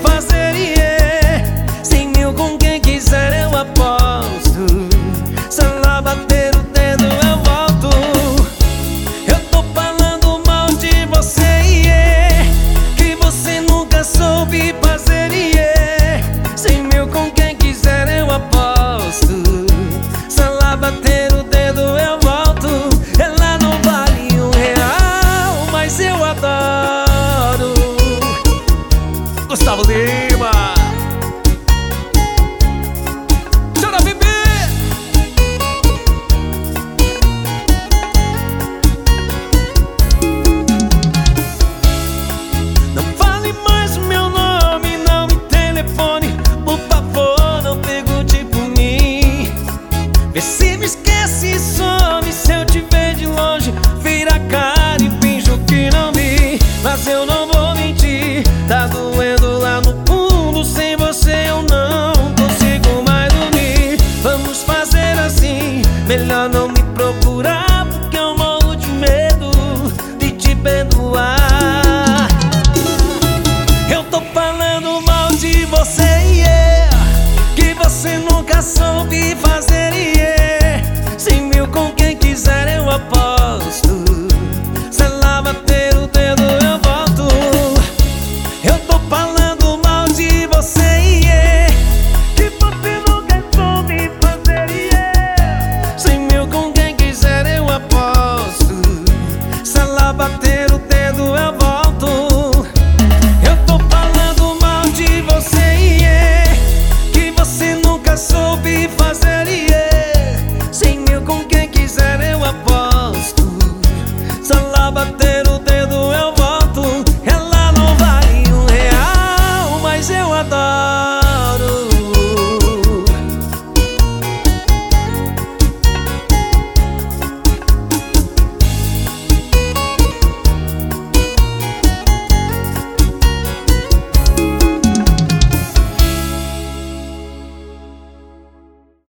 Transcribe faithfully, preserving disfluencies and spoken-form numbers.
fazer, yeah. Cem mil com quem quiser eu aposto. Se ela bater o dedo eu volto. Eu tô falando mal de você, yeah. Que você nunca soube fazer, yeah. Cem mil com quem quiser eu aposto. Se ela bater o dedo eu volto. Ela não vale um real, mas eu adoro. Gustavo Lima, chora bebê. Não fale mais o meu nome, não me telefone. Por favor, não pergunte por mim. Vê se me esquece e some. Se eu te ver de longe, vira a cara e finjo que não vi. Mas eu não vou mentir, tá doendo lá no fundo. Sem você eu não consigo mais dormir. Vamos fazer assim, melhor não me procurar, porque eu morro de medo de te perdoar. Eu tô falando mal de você, yeah. Que você nunca soube fazer, yeah. Cem mil com quem quiser eu aposto.